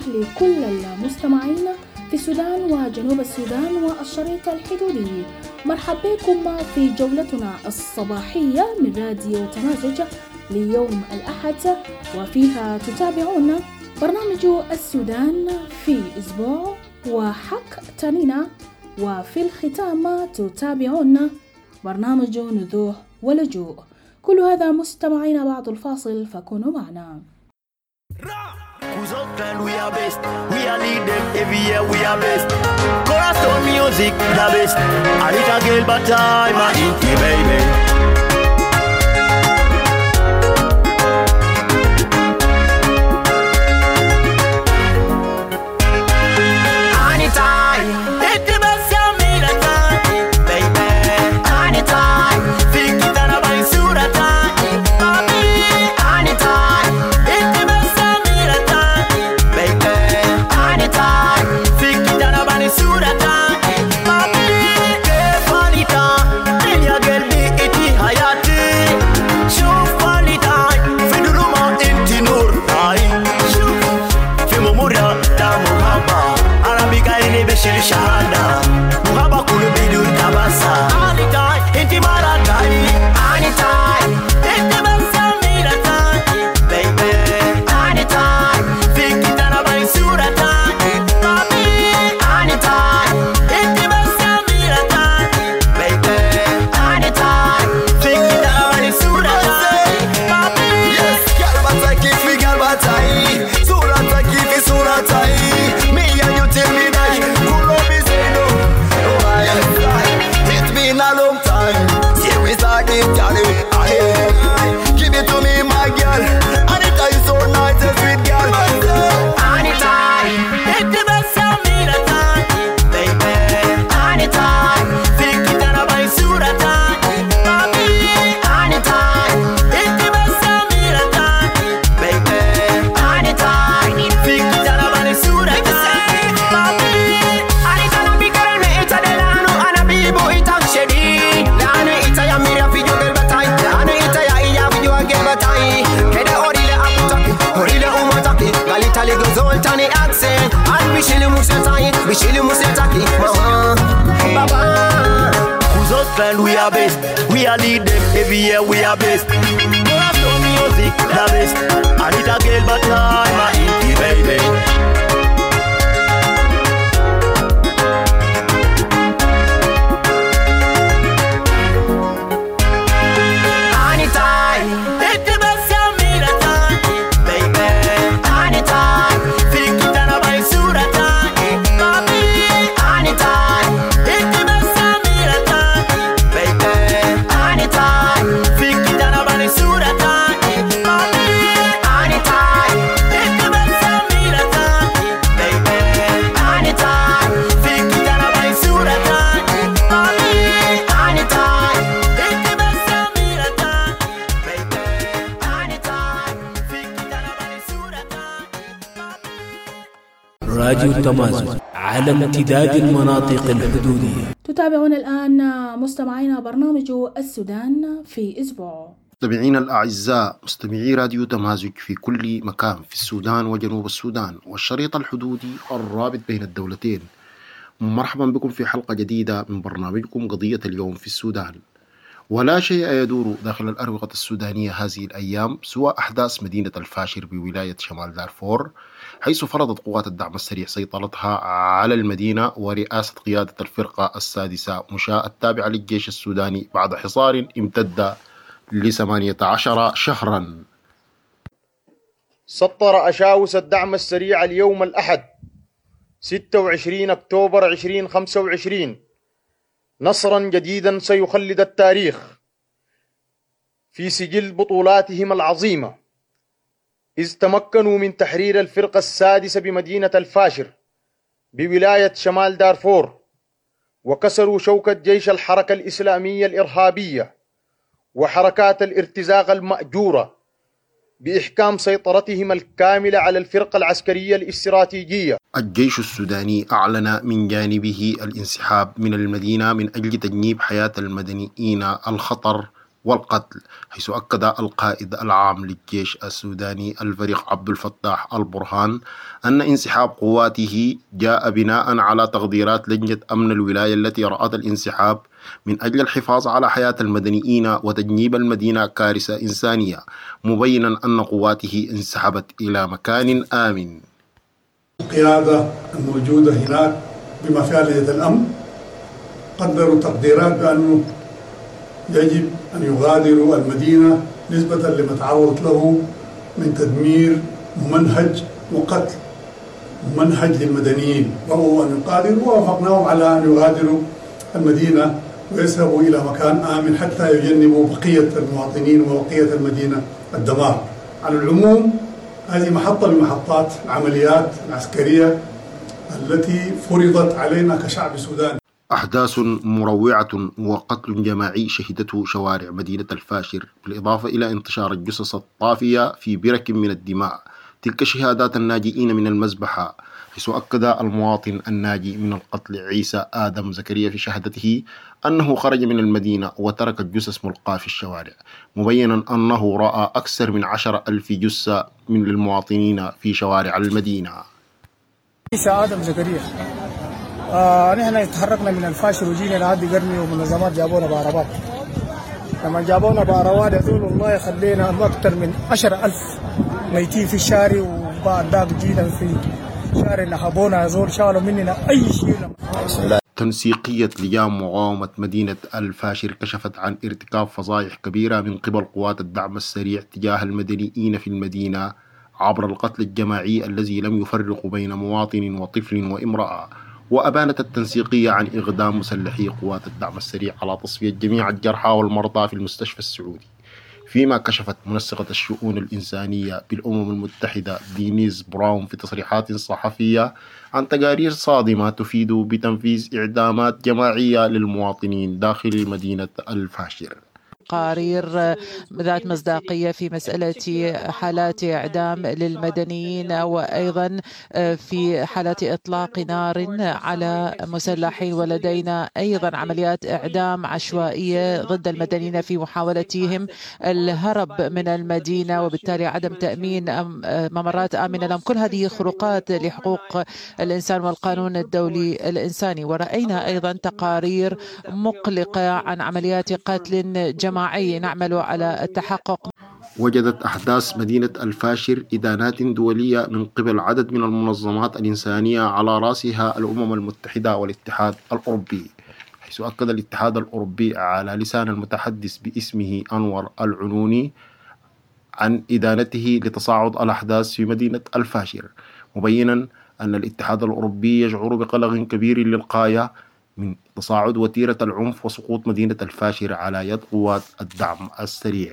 لكل المستمعين في السودان وجنوب السودان والشريط الحدودي. مرحبا بكم في جولتنا الصباحية من راديو تمازج ليوم الأحد، وفيها تتابعون برنامج السودان في أسبوع وحق تانينا، وفي الختام تتابعون برنامج نذوح ولجوء. كل هذا مستمعين بعد الفاصل، فكونوا معنا. We are best. We are lead them every year. We are best. Corazon music, the best. I hit a girl, but I'm a inky baby. Anytime, hit the best of me that time, baby. Anytime, think it and I'm in Surah time, baby. Anytime, hit the best of me that time. Surata, papi, ke falita, enya gelbi iti hayati, shuf falita, fiduruma inti nur, ay, shuf, fi mumura ta muhabba, arabika ini beshir shahada, muhabba kulu bidur tabasa, anita, inti maratai, anita, inti basa mirata, baby, anita, fi kitana bani surata. Give it to me, my girl. Anita, you so nice and sweet, girl. Anita, hit the best of me that time, baby. Anita, think it and I'm surata, papi. Anita, hit the best of me that time, baby. Anita, think it and I'm surata, papi. Anita, na bigara me ita de lano, ana bibo ita shedi, lano ita ya mira video del batai, lano ita ya iya video agel batai, keda orile aputaki, orile umataki, galita ligo zoltani accent, and bishili musetaki, mama, baba. Who's us friend? We are best. We are lead them every year. We are best. Corazon music, the best. I need a girl, but I'm a inky baby. Anytime, hit the best of me that time, baby. Anytime, think it and I'm surata, papi. Anytime, hit the best of me that time, baby. Anytime, think it and I'm surata, papi. Anytime, hit the best of me that time, baby. Anytime, think it and I'm surata, papi. Anytime, hit the best of me that time, baby. Anytime, think it and I'm surata, papi. راديو تمازج على امتداد المناطق الحدودية. تتابعون الآن مستمعينا برنامج السودان في أسبوع. مستمعينا الأعزاء، مستمعي راديو تمازج في كل مكان في السودان وجنوب السودان والشريط الحدودي الرابط بين الدولتين، مرحبا بكم في حلقة جديدة من برنامجكم قضية اليوم في السودان. ولا شيء يدور داخل الأروقة السودانية هذه الأيام سوى أحداث مدينة الفاشر بولاية شمال دارفور، حيث فرضت قوات الدعم السريع سيطرتها على المدينة ورئاسة قيادة الفرقة السادسة مشاة التابعة للجيش السوداني بعد حصار امتد ل18 شهرا. سطر أشاوس الدعم السريع اليوم الأحد 26 أكتوبر 2025 نصرا جديدا سيخلد التاريخ في سجل بطولاتهم العظيمة، إذ تمكنوا من تحرير الفرقة السادسة بمدينة الفاشر بولاية شمال دارفور، وكسروا شوكة جيش الحركة الإسلامية الإرهابية وحركات الارتزاق المأجورة بإحكام سيطرتهم الكاملة على الفرقة العسكرية الاستراتيجية. الجيش السوداني أعلن من جانبه الانسحاب من المدينة من أجل تجنيب حياة المدنيين الخطر والقتل، حيث أكد القائد العام للجيش السوداني الفريق عبد الفتاح البرهان أن انسحاب قواته جاء بناء على تقديرات لجنة أمن الولاية التي رأت الانسحاب من أجل الحفاظ على حياة المدنيين وتجنيب المدينة كارثة إنسانية، مبينا أن قواته انسحبت إلى مكان آمن. القيادة الموجودة هناك بما فيها لجنة الأمن قدروا تقديرات بأنه يجب أن يغادروا المدينة نسبة لما تعرضت له من تدمير ممنهج وقتل ممنهج للمدنيين، وهو أن يغادروا، ووافقناهم على أن يغادروا المدينة ويذهبوا إلى مكان آمن حتى يجنبوا بقية المواطنين وبقية المدينة الدمار. على العموم هذه محطة من محطات العمليات العسكرية التي فرضت علينا كشعب سوداني. أحداث مروعة وقتل جماعي شهدته شوارع مدينة الفاشر، بالإضافة إلى انتشار الجثث الطافية في برك من الدماء. تلك شهادات الناجئين من المذبحة، حيث أكد المواطن الناجي من القتل عيسى آدم زكريا في شهادته أنه خرج من المدينة وترك الجثث ملقاة في الشوارع، مبينا أنه رأى أكثر من 10,000 جثة من المواطنين في شوارع المدينة. عيسى آدم زكريا، نحن تحركنا من الفاشر وجينا لحد قرني، ومنظمات جابونا بعربات. لما جابونا بعربات يقولوا الله يخلينا أكثر من 10,000 ميتين في الشارع، وبعد ذاك جينا في شارع نهبونا يزول شالوا مننا أي شيء. تنسيقية لجان مقاومة مدينة الفاشر كشفت عن ارتكاب فضائح كبيرة من قبل قوات الدعم السريع تجاه المدنيين في المدينة عبر القتل الجماعي الذي لم يفرق بين مواطن وطفل وامرأة. وأبانت التنسيقية عن إقدام مسلحي قوات الدعم السريع على تصفية جميع الجرحى والمرضى في المستشفى السعودي، فيما كشفت منسقة الشؤون الإنسانية بالأمم المتحدة دينيز براون في تصريحات صحفية عن تقارير صادمة تفيد بتنفيذ إعدامات جماعية للمواطنين داخل مدينة الفاشر. تقارير ذات مصداقية في مسألة حالات إعدام للمدنيين، وأيضا في حالات إطلاق نار على مسلحين، ولدينا أيضا عمليات إعدام عشوائية ضد المدنيين في محاولتهم الهرب من المدينة، وبالتالي عدم تأمين ممرات آمنة لهم. كل هذه خروقات لحقوق الإنسان والقانون الدولي الإنساني. ورأينا أيضا تقارير مقلقة عن عمليات قتل جماعي نعمل على التحقق. وجدت أحداث مدينة الفاشر إدانات دولية من قبل عدد من المنظمات الإنسانية على رأسها الأمم المتحدة والاتحاد الأوروبي، حيث أكد الاتحاد الأوروبي على لسان المتحدث باسمه أنور العنوني عن إدانته لتصاعد الأحداث في مدينة الفاشر، مبينا أن الاتحاد الأوروبي يشعر بقلق كبير للغاية من تصاعد وتيرة العنف وسقوط مدينة الفاشر على يد قوات الدعم السريع.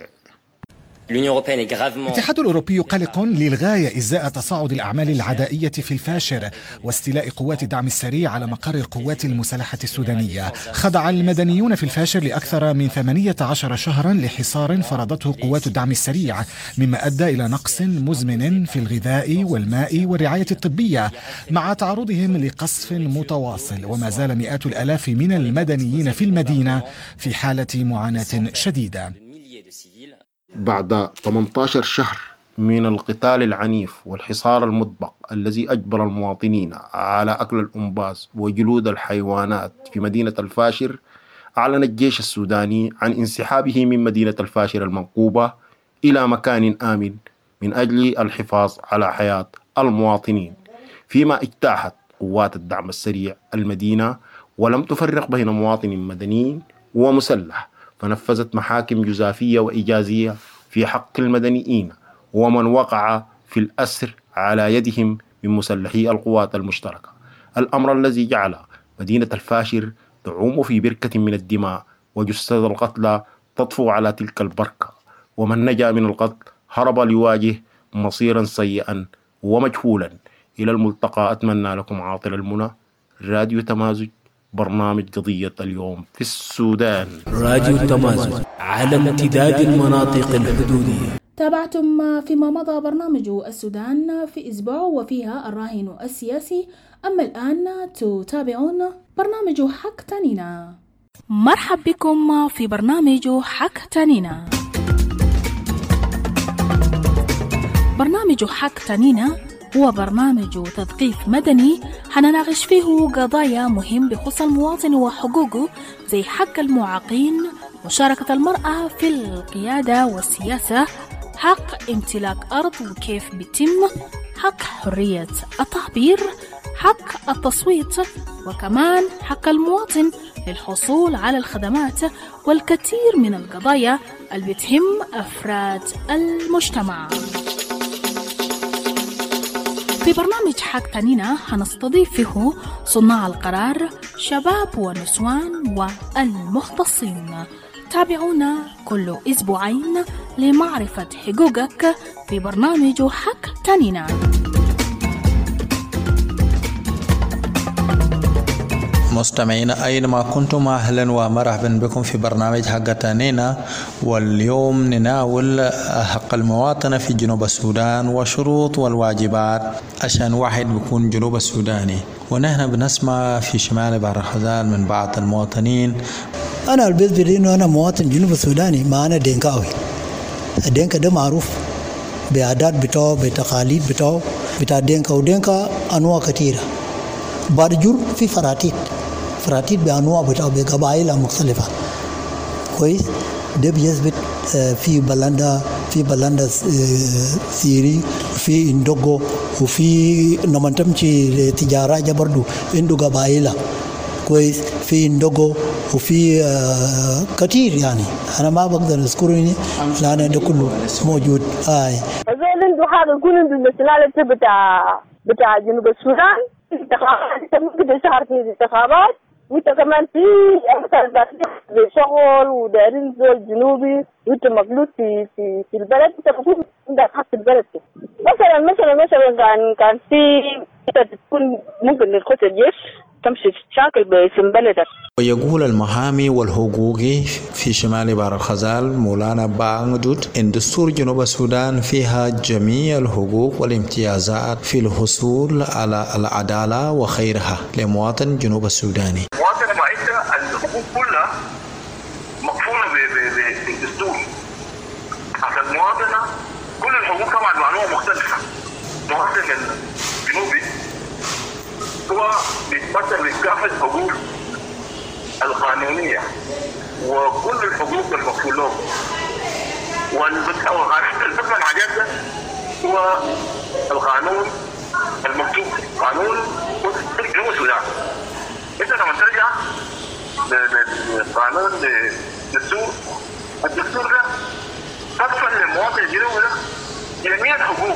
الاتحاد الأوروبي قلق للغاية إزاء تصاعد الأعمال العدائية في الفاشر واستيلاء قوات الدعم السريع على مقر القوات المسلحة السودانية. خضع المدنيون في الفاشر لأكثر من 18 شهرا لحصار فرضته قوات الدعم السريع، مما أدى إلى نقص مزمن في الغذاء والماء والرعاية الطبية، مع تعرضهم لقصف متواصل. وما زال مئات الآلاف من المدنيين في المدينة في حالة معاناة شديدة. بعد 18 شهر من القتال العنيف والحصار المطبق الذي أجبر المواطنين على أكل الأنباس وجلود الحيوانات في مدينة الفاشر، أعلن الجيش السوداني عن انسحابه من مدينة الفاشر المنقوبة إلى مكان آمن من أجل الحفاظ على حياة المواطنين، فيما اجتاحت قوات الدعم السريع المدينة ولم تفرق بين مواطن مدني ومسلح، فنفذت محاكم جزافية وإجازية في حق المدنيين ومن وقع في الأسر على يدهم من مسلحي القوات المشتركة، الأمر الذي جعل مدينة الفاشر تعوم في بركة من الدماء وجثث القتلى تطفو على تلك البركة، ومن نجا من القتل هرب ليواجه مصيرا سيئا ومجهولا. إلى الملتقى، أتمنى لكم عاطل المنى. راديو تمازج، برنامج قضية اليوم في السودان. راديو تمازج على امتداد المناطق الحدودية. تابعتم فيما مضى برنامج السودان في أسبوع وفيها الراهن السياسي، أما الآن تتابعون برنامج حق تانينا. مرحب بكم في برنامج حك تانينا. برنامج حك تانينا هو برنامج تثقيف مدني حنناقش فيه قضايا مهم بخصوص المواطن وحقوقه، زي حق المعاقين، مشاركة المرأة في القيادة والسياسة، حق امتلاك أرض وكيف بيتم، حق حرية التعبير، حق التصويت، وكمان حق المواطن للحصول على الخدمات، والكثير من القضايا اللي بتهم أفراد المجتمع. في برنامج حق تانينا هنستضيف فيه صناع القرار، شباب ونسوان والمختصين. تابعونا كل أسبوعين لمعرفة حقوقك في برنامج حق تانينا. مستمعينا أينما كنتم، أهلا ومرحبا بكم في برنامج حق تانينا. واليوم نناول حق المواطنة في جنوب السودان وشروط والواجبات عشان واحد بيكون جنوب السوداني. ونحن بنسمع في شمال بحر الغزال من بعض المواطنين: أنا البيت بدي إنه أنا مواطن جنوب السوداني، ما أنا دينكاوي. الدينكا ده معروف بعادات بتاعه، بتقاليد بتاعه، بتاع دينكا. ودينكا أنواع كثيرة. بارجور في فراتيت بأنواع بتاعه بقبائل مختلفة. كويس. ده بيثبت في بلاندا سيري، في اندوغو، وفي لما تمشي تجارة برضو عنده قبائل. كويس. في اندوغو وفي كتير، يعني أنا ما بقدر أذكرني لأن ده كله موجود. زول عنده حاجة يكون عنده الناسيوناليتي بتاع جنوب السودان. انت ممكن تشهر في الانتخابات، وانت كمان في شغل ودارين زول جنوبي، وانت مخلوط في البلد، انت بكون عندك حق في البلد. مثلا كان في انت تكون ممكن تخش الجيش تمشي تشاكل باسم بلدك. ويقول المحامي والحقوقي في شمال بحر الغزال مولانا بانجود إن دستور جنوب السودان فيها جميع الحقوق والامتيازات في الحصول على العدالة وخيرها لمواطن جنوب السوداني. مواطن ما عنده الحقوق كلها مقفولة بالدستور. عشان المواطنة كل الحقوق طبعا بأنواع مختلفة. المواطن الجنوبي هو بيتمثل بكافة الحقوق القانونية وكل الحقوق المفروضة، والفكرة الحاجات ده هو القانون المكتوب، قانون جنوب السودان. انت لما ترجع للقانون الدستور ده تدفع للمواطن الجنوبي ده جميع الحقوق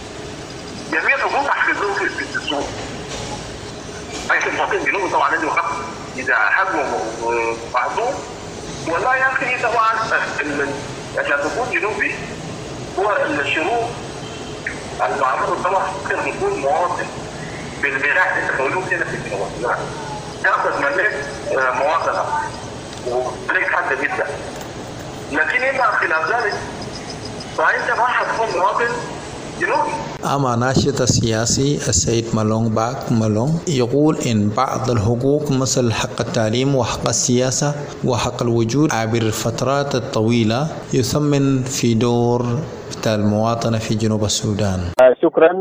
محفوظة في الدستور. أي المواطن الجنوبي طبعا عنده حق إذا حجمه محظوظ، ولا يكفي طبعا عشان تكون جنوبي هو الشروط المعروفة طبعا ممكن يكون مواطن بالميراث. أنت مولود هنا في الجنوب السودان تأخذ منك مواطنة وليك حق جدا، لكن إذا خلاف ذلك فأنت ما حتكون مواطن جنوبي. أما ناشط السياسي السيد مالونج باك مالونج يقول إن بعض الحقوق مثل حق التعليم وحق السياسة وحق الوجود عبر الفترات الطويلة يثمن في دور بتاع المواطنة في جنوب السودان. شكرا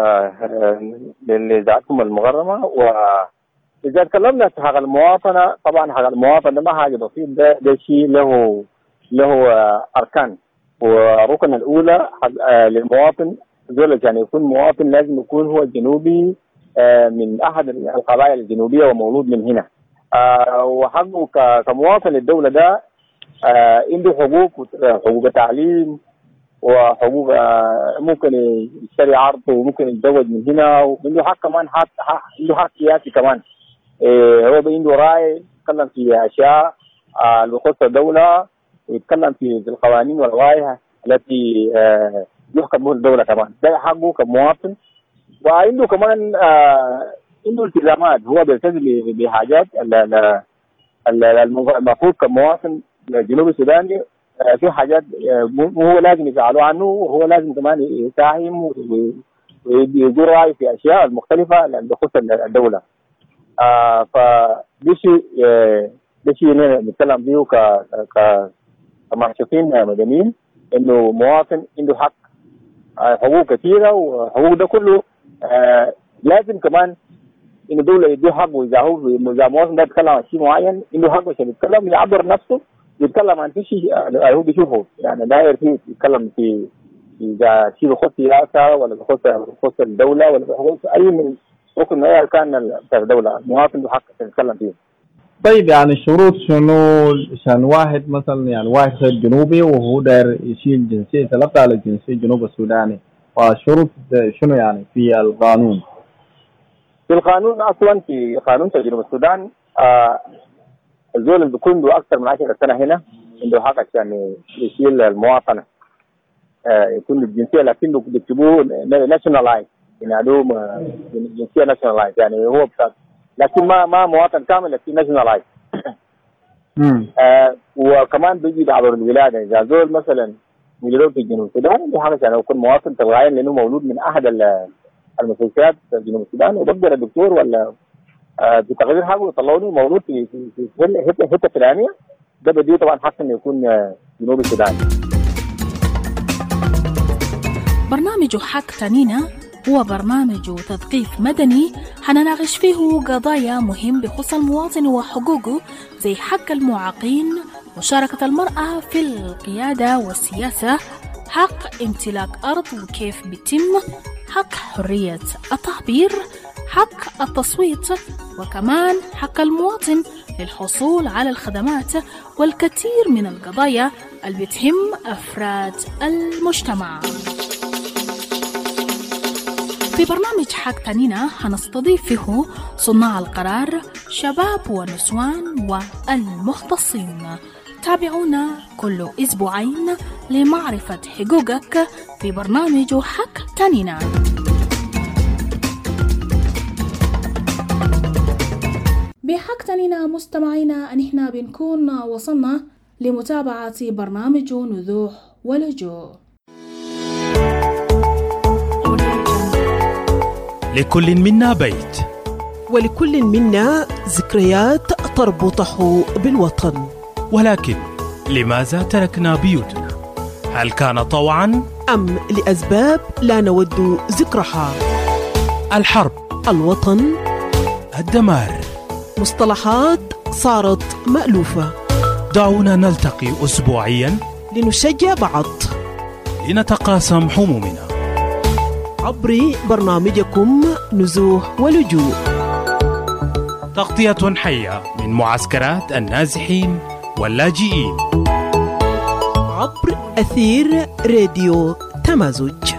لإذاعتكم المغرمة. وإذا تكلمنا في حق المواطنة، طبعا حق المواطنة ما حاجة بسيط، ده شيء له أركان. والركن الأولى للمواطن دول عشان يكون مواطن لازم يكون هو جنوبي من أحد القبائل الجنوبية ومولود من هنا. وحقه كمواطن للدولة ده عنده حقوق تعليم وحقوق ممكن يشتري عرض وممكن يتزوج من هنا، وعنده حق كمان عنده حق سياسي كمان. هو عنده رأي يتكلم في أشياء اللي تخص الدولة ويتكلم في القوانين واللوائح التي يحكم بها الدولة كمان. ده حقه كمواطن. وعنده كمان عنده التزامات، هو بيلتزم بحاجات المفروض كمواطن جنوب السوداني في حاجات هو لازم يسألوا عنه، وهو لازم كمان يساهم ويقول رأي في أشياء المختلفة اللي تخص الدولة. فدي شيء ده شيء نتكلم فيه كمعشوقين مدنيين، انه مواطن عنده حق حقوق كثيره، وحقوق ده كله لازم كمان انه الدوله يديه حق، واذا مواطن ده يتكلم عن شيء معين عنده حق عشان يتكلم يعبر نفسه، يتكلم عن شيء هو بيشوفه، يعني داير فيه يتكلم في اذا شيء بخص سياسه ولا بخص الدوله ولا بخص اي من ركن من اركان الدوله، المواطن له حق يتكلم فيه. طيب يعني الشروط شنو عشان واحد مثلا يعني واحد غير جنوبي وهو داير يشيل جنسية ثلاثة على الجنسية الجنوب السوداني، فالشروط شنو يعني في القانون؟ في القانون اصلا في قانون جنوب السودان الزول اللي بيكون له اكثر من 10 سنة هنا عنده حق عشان يشيل المواطنة، يكون الجنسية لكن بيكتبوه ناشونالايز، يعني عندهم جنسية ناشونالايز، يعني هو بتاع لكن ما مواطن كامل لكن ناشونالايز. وكمان بيجي بعد الولاده، اذا زول مثلا ولدوا في جنوب السودان بحاجه عشان يكون مواطن تلقائيا لانه مولود من احد المستشفيات في جنوب السودان، وبقدر الدكتور ولا بتقدير حقه يطلعوني مولود في حته فلانيه، ده بديه طبعا حق انه يكون جنوب السودان. برنامج حق تانينا هو برنامج تثقيف مدني حنناقش فيه قضايا مهم بخصوص المواطن وحقوقه، زي حق المعاقين، مشاركة المرأة في القيادة والسياسة، حق امتلاك أرض وكيف بيتم، حق حرية التعبير، حق التصويت، وكمان حق المواطن للحصول على الخدمات، والكثير من القضايا اللي بتهم أفراد المجتمع. في برنامج حق تانينا حنستضيف فيه صناع القرار، شباب ونسوان والمختصين. تابعونا كل أسبوعين لمعرفة حقوقك في برنامج حق تانينا. بحق تانينا مستمعينا نحن بنكون وصلنا لمتابعة برنامج نزوح ولجوء. لكل منا بيت، ولكل منا ذكريات تربطه بالوطن، ولكن لماذا تركنا بيوتنا؟ هل كان طوعا أم لأسباب لا نود ذكرها؟ الحرب، الوطن، الدمار، مصطلحات صارت مألوفة. دعونا نلتقي أسبوعيا لنشجع بعض، لنتقاسم همومنا عبر برنامجكم نزوح ولجوء، تغطية حية من معسكرات النازحين واللاجئين عبر أثير راديو تمازج.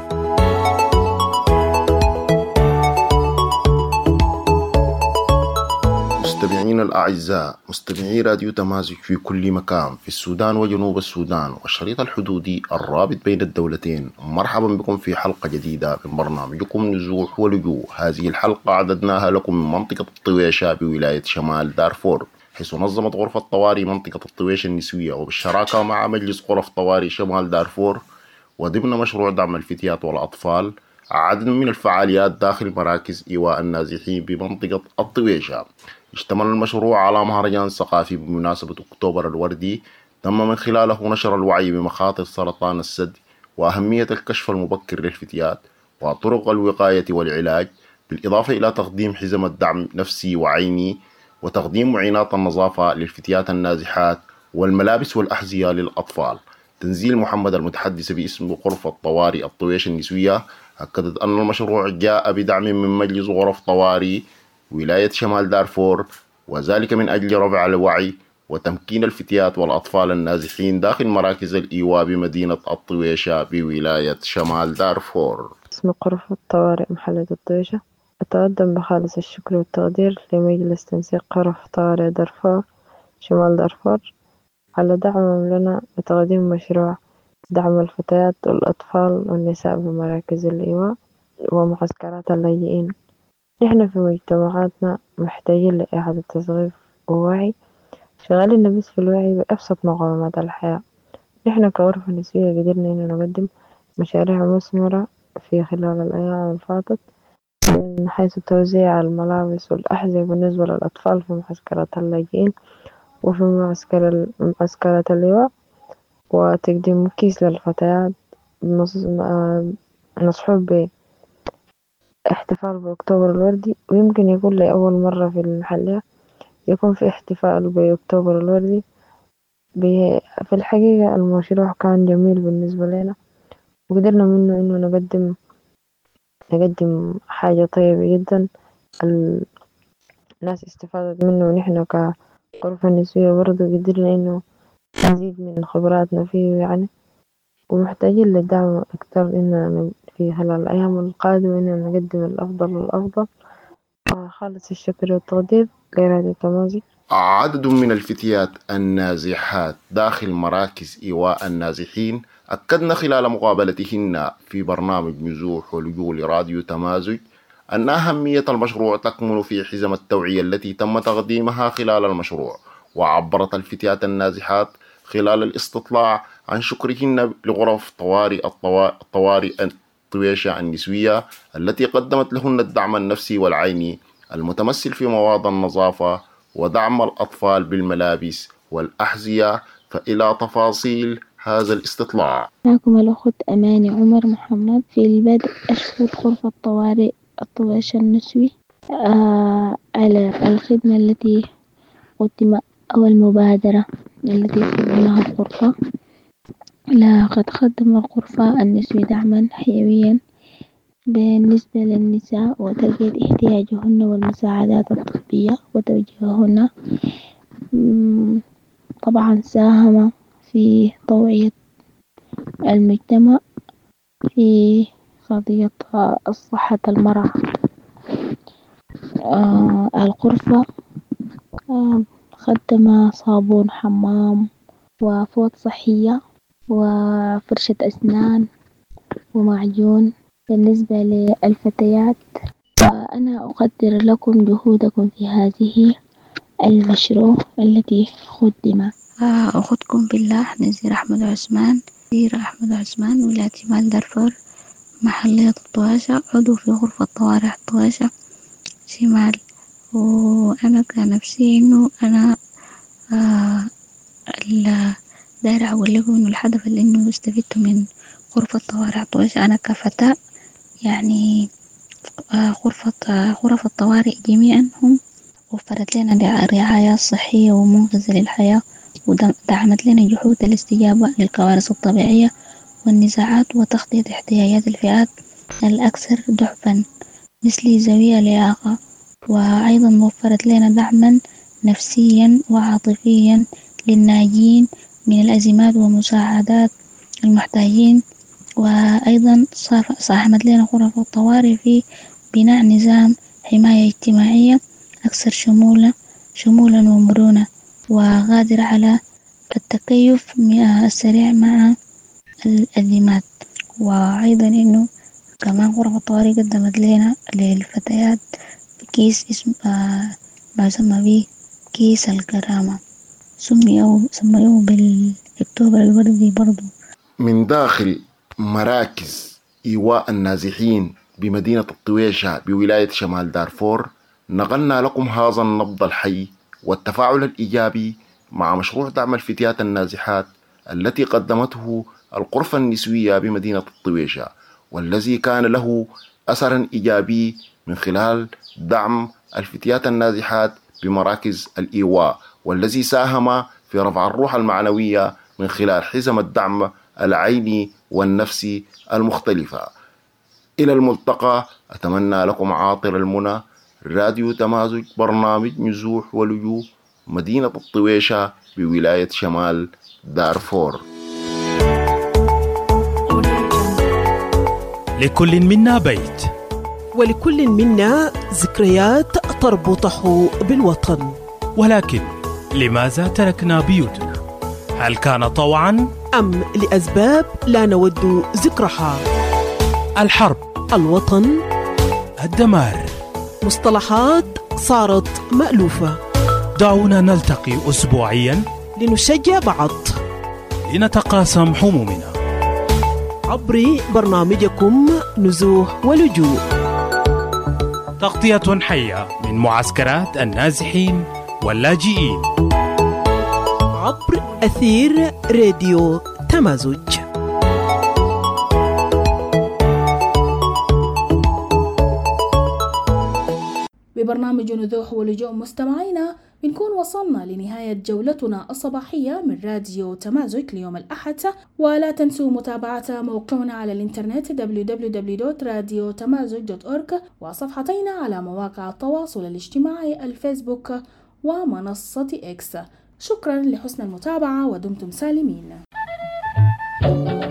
مستمعينا الأعزاء، مستمعي راديو تمازج في كل مكان في السودان وجنوب السودان والشريط الحدودي الرابط بين الدولتين، مرحبا بكم في حلقة جديدة من برنامجكم نزوح ولجوء. هذه الحلقة عددناها لكم من منطقة الطويشة بولاية شمال دارفور، حيث نظمت غرفة طوارئ منطقة الطويشة النسوية وبالشراكة مع مجلس غرف طوارئ شمال دارفور وضمن مشروع دعم الفتيات والأطفال عدد من الفعاليات داخل مراكز إيواء النازحين بمنطقة الطويشة. اشتمل المشروع على مهرجان ثقافي بمناسبة أكتوبر الوردي تم من خلاله نشر الوعي بمخاطر سرطان الثدي وأهمية الكشف المبكر للفتيات وطرق الوقاية والعلاج، بالإضافة إلى تقديم حزم الدعم نفسي وعيني وتقديم معينات النظافة للفتيات النازحات والملابس والأحذية للأطفال. تنزيل محمد المتحدث باسم غرفة طوارئ الطويشة النسوية أكدت أن المشروع جاء بدعم من مجلس غرف طوارئ ولاية شمال دارفور، وذلك من أجل رفع الوعي وتمكين الفتيات والأطفال النازحين داخل مراكز الإيواء بمدينة الطويشة بولاية شمال دارفور. اسم غرفة طوارئ محلة الطويشة أتقدم بخالص الشكر والتقدير لمجلس تنسيق غرف طوارئ دارفور شمال دارفور على دعمهم لنا لتقديم مشروع دعم الفتيات والأطفال والنساء بمراكز الإيواء ومعسكرات اللاجئين. نحن في مجتمعاتنا محتاجين لإعادة تثقيف ووعي، شغالين بس في الوعي بأبسط مقومات الحياة. نحن كغرفة نسوية قدرنا إن نقدم مشاريع مثمرة في خلال الأيام الفاتت، من حيث توزيع الملابس والأحذية بالنسبة للأطفال في معسكرات اللاجئين، وفي معسكرة اللواء، وتقديم كيس للفتيات مصحوب باحتفال بأكتوبر الوردي. ويمكن يكون لأول مرة في المحلية يكون في احتفال بأكتوبر الوردي. في الحقيقة المشروع كان جميل بالنسبة لنا، وقدرنا منه إنه نقدم حاجة طيبة جدا. الناس استفادت منه، ونحن كغرفة نسوية برضو قدرنا إنه نزيد من خبراتنا فيه يعني، ومحتاجين للدعم أكثر إننا في خلال الأيام القادمة إننا نقدم الأفضل والأفضل. خالص الشكر والتقدير لراديو تمازج. عدد من الفتيات النازحات داخل مراكز إيواء النازحين أكدنا خلال مقابلتهن في برنامج نزوح ولجوء لراديو تمازج أن أهمية المشروع تكمن في حزم التوعية التي تم تقديمها خلال المشروع. وعبرت الفتيات النازحات خلال الاستطلاع عن شكرهن لغرف طوارئ الطويشة النسوية التي قدمت لهن الدعم النفسي والعيني المتمثل في مواد النظافة ودعم الأطفال بالملابس والأحذية. فإلى تفاصيل هذا الاستطلاع. معكم الأخت أماني عمر محمد. في البدء أشكر غرفة الطوارئ الطويشة النسوي على الخدمة التي قدم أو المبادرة التي قدمها الغرفة. لقد قدم الغرفة النسوي دعما حيويا بالنسبة للنساء وتلبية احتياجهن والمساعدات الطبية وتوجيههن. طبعا ساهم في توعية المجتمع في قضية صحة المرأة. الغرفة قدم صابون حمام وفوط صحية وفرشة أسنان ومعجون بالنسبة للفتيات. وأنا أقدر لكم جهودكم في هذه المشروع التي قدم. أخذكم بالله نزير أحمد عثمان ولاية شمال دارفور محلية الطواشة، عضو في غرفة طوارئ الطواشة شمال. وأنا كنفسي إنه أنا دايرة أقول لكم إنه الهدف اللي إنه استفدت من غرفة طوارئ الطواشة أنا كفتاة يعني. غرف الطوارئ جميعا هم وفرت لنا رعاية صحية ومنقذة للحياة، ودعمت لنا جهود الاستجابة للكوارث الطبيعية والنزاعات وتغطية احتياجات الفئات الأكثر ضعفا مثل ذوي الإعاقة. وأيضا وفرت لنا دعما نفسيا وعاطفيا للناجين من الأزمات ومساعدات المحتاجين. وأيضا ساهمت لنا غرف الطوارئ في بناء نظام حماية اجتماعية أكثر شمولا ومرونة وقادرة على التكيف السريع مع الأزمات. وأيضا إنه كمان غرف الطوارئ قدمت لنا للفتيات كيس اسم ما يسمى به كيس الكرامة، سميوه بالأكتوبر الوردي برضو. من داخل مراكز إيواء النازحين بمدينة الطويشة بولاية شمال دارفور نقلنا لكم هذا النبض الحي والتفاعل الإيجابي مع مشروع دعم الفتيات النازحات التي قدمته الغرفة النسوية بمدينة الطويشة، والذي كان له أثر إيجابي من خلال دعم الفتيات النازحات بمراكز الإيواء، والذي ساهم في رفع الروح المعنوية من خلال حزم الدعم العيني والنفسي المختلفة. إلى الملتقى، أتمنى لكم عاطر المنى. راديو تمازج، برنامج نزوح ولجوء، مدينة الطويشة بولاية شمال دارفور. لكل منا بيت، ولكل منا ذكريات تربطه بالوطن. ولكن لماذا تركنا بيوتنا؟ هل كان طوعا أم لأسباب لا نود ذكرها؟ الحرب، الوطن، الدمار، مصطلحات صارت مألوفة. دعونا نلتقي أسبوعيا لنشجع بعض، لنتقاسم همومنا عبر برنامجكم نزوح ولجوء. تغطية حية من معسكرات النازحين واللاجئين. أثير راديو تمازج. ببرنامج نذوح ولجوء مستمعينا بنكون وصلنا لنهاية جولتنا الصباحية من راديو تمازج ليوم الأحد، ولا تنسوا متابعة موقعنا على الإنترنت www.radiotamazug.org وصفحتنا على مواقع التواصل الاجتماعي الفيسبوك ومنصة إكس. شكرا لحسن المتابعة ودمتم سالمين.